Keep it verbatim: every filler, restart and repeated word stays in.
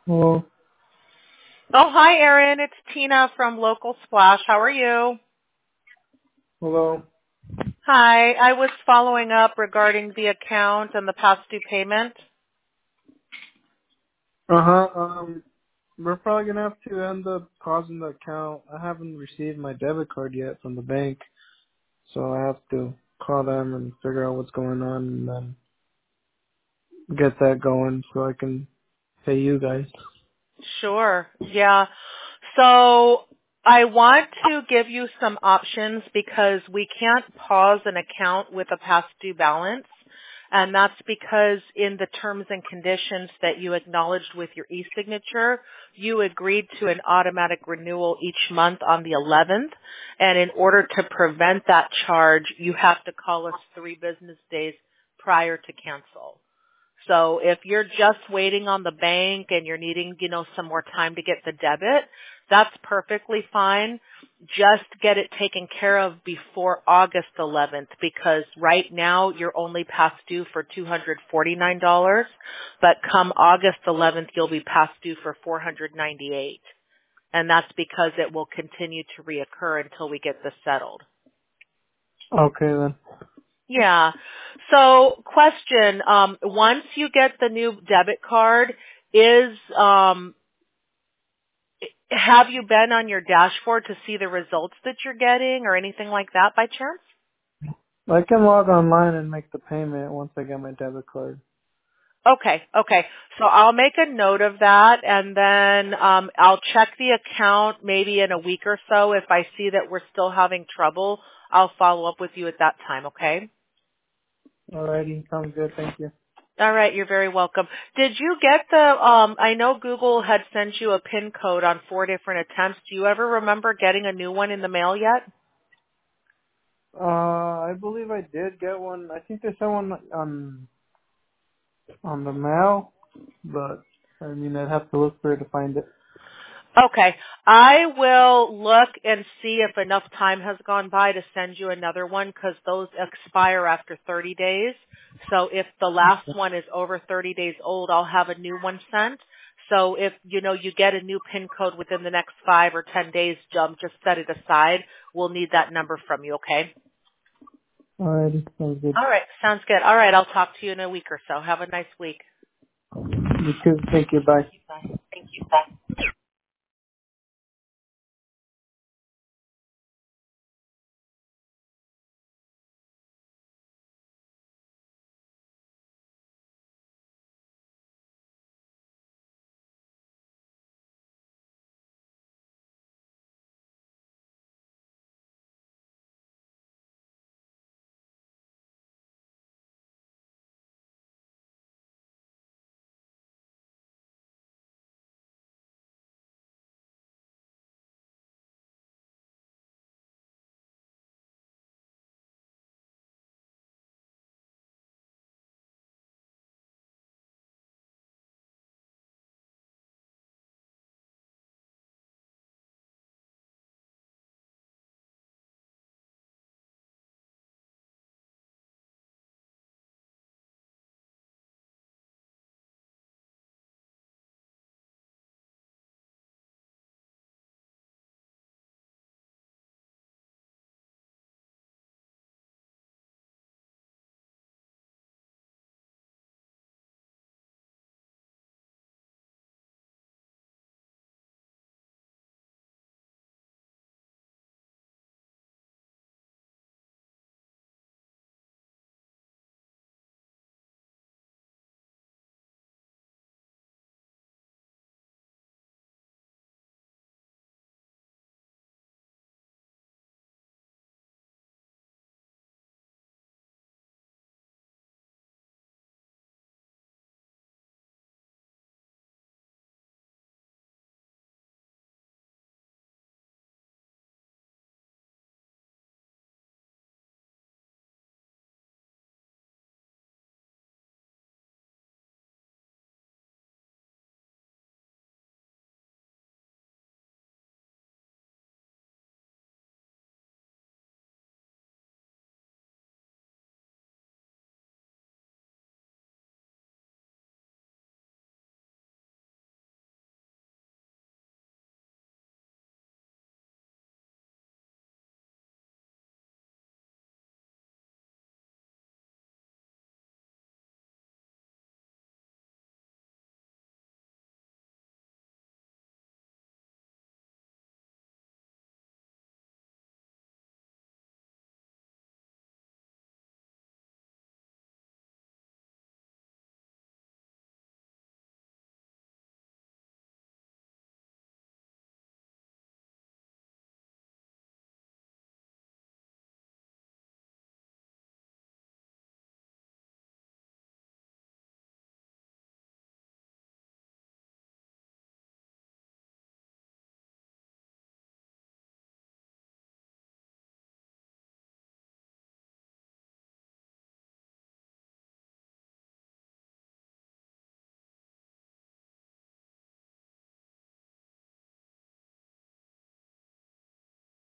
Hello. Oh, hi, Erin. It's Tina from Local Splash. How are you? Hello. Hi. I was following up regarding the account and the past due payment. Uh huh. Um, we're probably gonna have to end up pausing the account. I haven't received my debit card yet from the bank, so I have to call them and figure out what's going on and then get that going so I can pay you guys. Sure. Yeah. So I want to give you some options because we can't pause an account with a past due balance. And that's because in the terms and conditions that you acknowledged with your e-signature, you agreed to an automatic renewal each month on the eleventh. And in order to prevent that charge, you have to call us three business days prior to cancel. So if you're just waiting on the bank and you're needing, you know, some more time to get the debit, that's perfectly fine. Just get it taken care of before August eleventh because right now you're only past due for two hundred forty-nine dollars, but come August eleventh you'll be past due for four hundred ninety-eight dollars. And that's because it will continue to reoccur until we get this settled. Okay then. Yeah. So question, um, once you get the new debit card, is, um, have you been on your dashboard to see the results that you're getting or anything like that by chance? I can log online and make the payment once I get my debit card. Okay, okay. So I'll make a note of that and then um, I'll check the account maybe in a week or so. If I see that we're still having trouble, I'll follow up with you at that time, okay? Alrighty, sounds good. Thank you. All right, you're very welcome. Did you get the, um, I know Google had sent you a PIN code on four different attempts. Do you ever remember getting a new one in the mail yet? Uh, I believe I did get one. I think they sent one on on the mail, but I mean I'd have to look for it to find it. Okay. I will look and see if enough time has gone by to send you another one because those expire after thirty days. So if the last one is over thirty days old, I'll have a new one sent. So if, you know, you get a new PIN code within the next five or ten days, um, just set it aside. We'll need that number from you, okay? Alrighty, sounds good. All right. Sounds good. All right. I'll talk to you in a week or so. Have a nice week. You too. Thank you. Bye.